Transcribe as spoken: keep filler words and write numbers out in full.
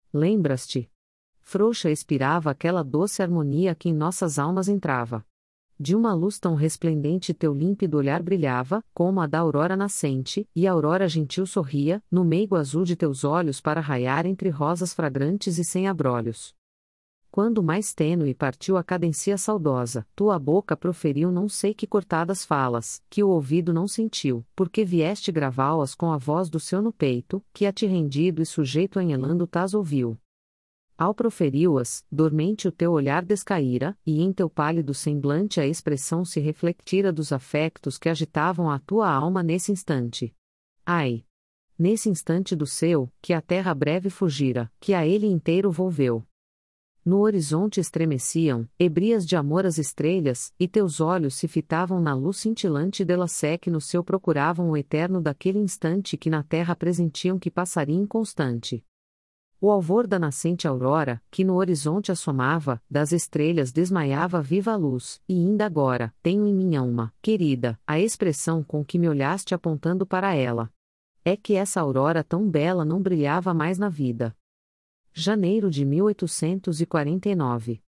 Lembras-te? Frouxa expirava aquela doce harmonia que em nossas almas entrava. De uma luz tão resplendente teu límpido olhar brilhava, como a da aurora nascente, e a aurora gentil sorria, no meigo azul de teus olhos para raiar entre rosas fragrantes e sem abrolhos. Quando mais tênue partiu a cadencia saudosa, tua boca proferiu não sei que cortadas falas, que o ouvido não sentiu, porque vieste gravá-las com a voz do seu no peito, que a ti rendido e sujeito anhelando tas ouviu. Ao proferi-as, dormente o teu olhar descaíra, e em teu pálido semblante a expressão se reflectira dos afectos que agitavam a tua alma nesse instante. Ai! Nesse instante do seu, que a terra breve fugira, que a ele inteiro volveu. No horizonte estremeciam, ebrias de amor as estrelas, e teus olhos se fitavam na luz cintilante dela sé que no seu procuravam o eterno daquele instante que na terra presentiam que passaria inconstante. O alvor da nascente aurora, que no horizonte assomava, das estrelas desmaiava viva a luz, e ainda agora, tenho em minha alma, querida, a expressão com que me olhaste apontando para ela. É que essa aurora tão bela não brilhava mais na vida. Janeiro de mil oitocentos e quarenta e nove.